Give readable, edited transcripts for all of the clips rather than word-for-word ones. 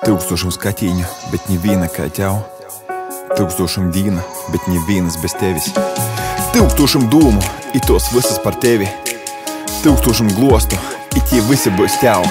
Tūkstošiem skatīņu, bet neviena kā ķau. Tūkstošiem dīna, bet nevienas bez tevis. Tūkstošiem dūmu, i tos visas par tevi. Tūkstošiem glostu, i tie visi būs ķau.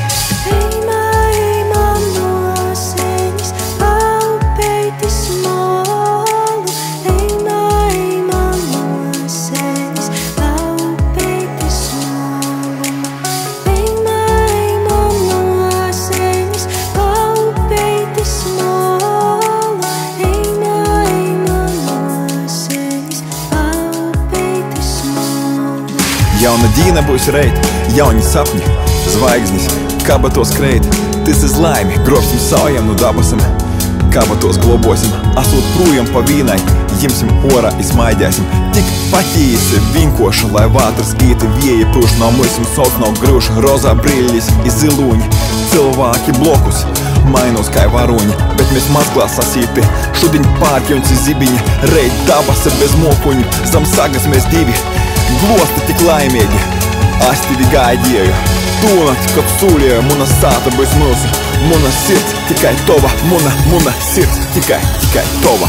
Jauna dīna būs reit, jauni sapņi, zvaigznis, kabatos kreit. Tas ir laimi, grobsim saujam no dabasam, kabatos globosim, asot prūjam pa vīnai, jimsim orā i smaidēsim. Tik patīsi vinkoši, lai vātras gīti vieji pūš no mūsim sots no grūši, rozā brīļis i zilūņi, cilvēki blokus, mainos kai varoņi, bet mēs mazglā sasīti, šudiņ pārķuņci zibiņi, reit dabasa bez mokuņi, zam sagas mēs divi. Glosti tik laimīgi, es tevi gaidīju. Tūnakt, kad sūlēju, muna sāta būs mūsu. Muna sirds tikai tova, muna sirds tikai tova.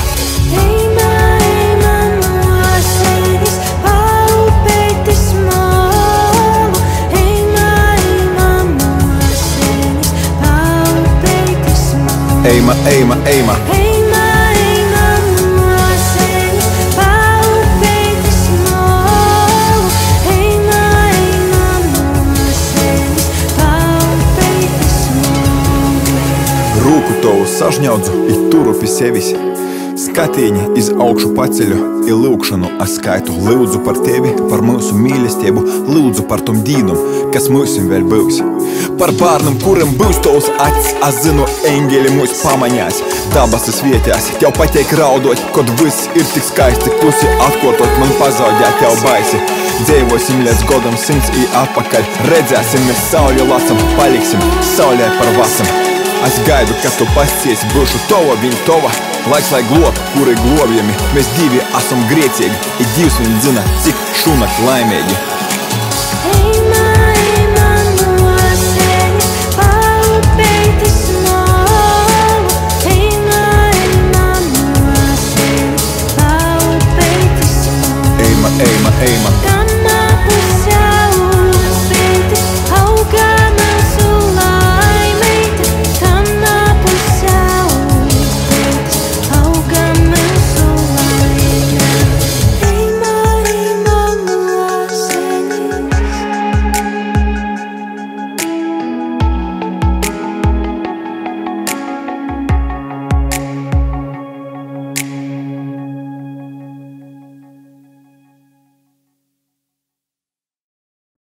Eima, eima, eima. Rūku tavu sažņaudzu i turu pi sevis. Skatīņi iz augšu paceļu i lūkšanu es skaitu. Lūdzu par tevi, par mūsu mīlestību, lūdzu par tom dīnum, kas mūsim vēl būs. Par bārnam, kuram būs tavs acis, es zinu, eņģeli mūs pamaņās. Dabasas vietās, tev pateik raudot, kod viss ir tik skaisti. Klusi atkortot, man pazaudēt tev baisi. Dzēvosim līdz godam 100 i atpakaļ. Redzēsim, mēs sauli lasam, paliksim saulē par vasam. Es gaidu, kad tu pasciesi, būšu tova, viņa tova. Laiks, lai glob, kuri globjami. Mēs divi esam griecīgi, i Dievs viņ zina, cik šunakt laimīgi.